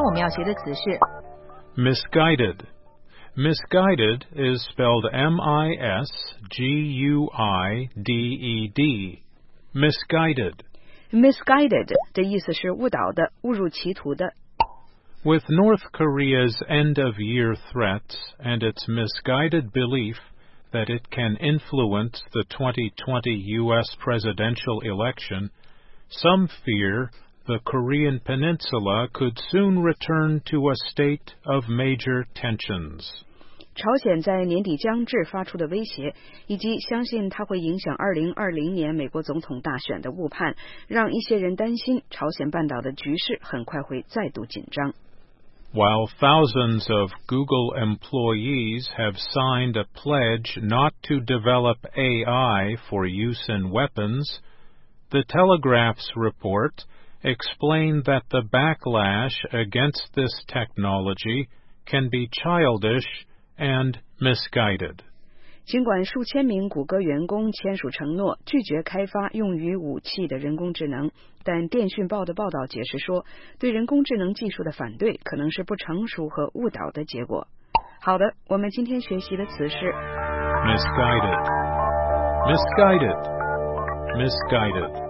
我们要学的词是 misguided. Misguided is spelled M-I-S-G-U-I-D-E-D. Misguided. misguided 的意思是误导的、误入歧途的。 With North Korea's end-of-year threats and its misguided belief that it can influence the 2020 U.S. presidential election, some fear the Korean peninsula could soon return to a state of major tensions. 朝鲜在年底将至发出的威胁，以及相信它会影响2020年美国总统大选的误判，让一些人担心朝鲜半岛的局势很快会再度紧张。 While thousands of Google employees have signed a pledge not to develop AI for use in weapons, the Telegraph's report explained that the backlash against this technology can be childish and misguided. 尽管数千名谷歌员工签署承诺，拒绝开发用于武器的人工智能，但电讯报的报道解释说，对人工智能技术的反对可能是不成熟和误导的结果。好的，我们今天学习的词是 misguided, misguided, misguided.